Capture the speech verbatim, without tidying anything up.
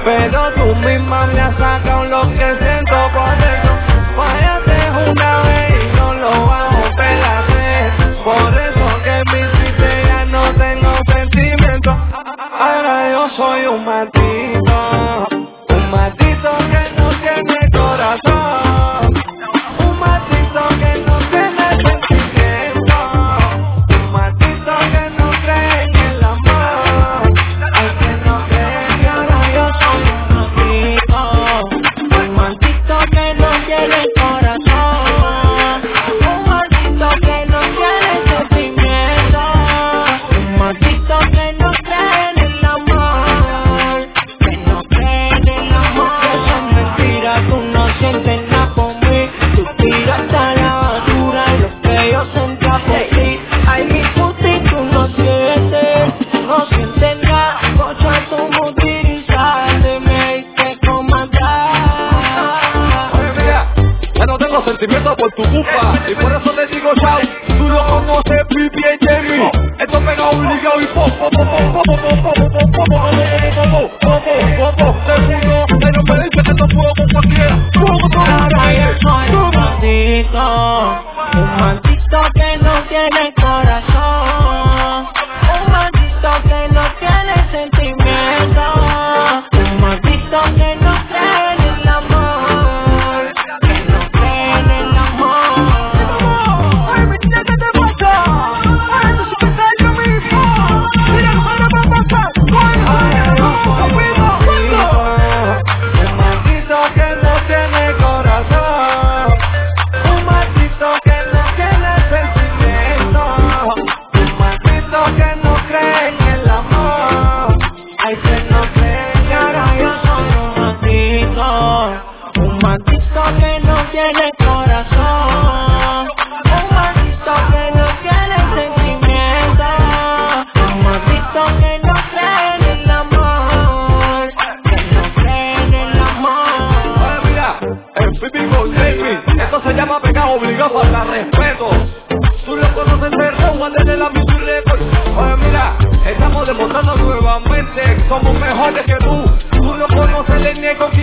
pero tú misma me has sacado lo que siento. Por eso fallaste una vez y no lo vamos a volver a hacer. Por eso que en mi triste ya no tengo sentimiento. Ahora yo soy un maldito, un maldito que no tiene corazón, un maldito que no tiene sentimiento, un maldito que no cree en el amor. Ay, que no cree que ahora yo soy un maldito, un maldito que no tiene corazón, un maldito que no tiene sentimiento, un maldito que no cree en el amor, que no cree en el amor. Eso es mentira, tú no sientes nada por mí, tú tiraste a la basura y lo que yo sentía por ti. Ay, mi puti, tú no sientes, no sientes nada, cocha, tú me utilizaste, me diste comandar. Oye, mira, ya no tengo sentimientos por tu culpa y por eso te digo chao. Tú no conoces Pipi y Jamie, esto pega obligado y po, po, po, po, po, po, po, po, po, po, po, po, po, segundo, que no me dice que no puedo con cualquiera. Ahora yo soy un maldito, un maldito que no tiene corazón, un maldito que no tiene sentimiento, un maldito que no cree en el amor, que no cree en el amor. Ay, me tienes que te pasa, ay, tú sí que estás yo mismo, mira cómo me va a pasar, ay, no, no, un maldito que no tiene corazón, un maldito que no tiene sentimiento, un maldito que no cree en el amor. Ay, que no cree que ahora yo soy un maldito, un maldito que no tiene corazón, un maldito que no tiene sentimiento, un maldito que no cree en el amor, que no cree en el amor. Oye, mira, el Pipi con Jamie, esto se llama pecado obligado, falta respeto. Tú lo conoces de Rowan desde la Music Record. Oye, mira, estamos demostrando nuevamente que somos mejores que tú. Tú no conoces el Eneco.